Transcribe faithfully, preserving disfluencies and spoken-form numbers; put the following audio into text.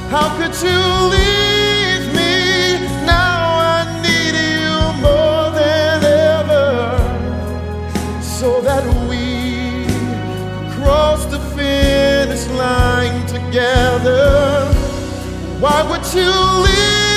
How could you leave me? Now I need you more than ever, so that we cross the finish line together. Why would you leave?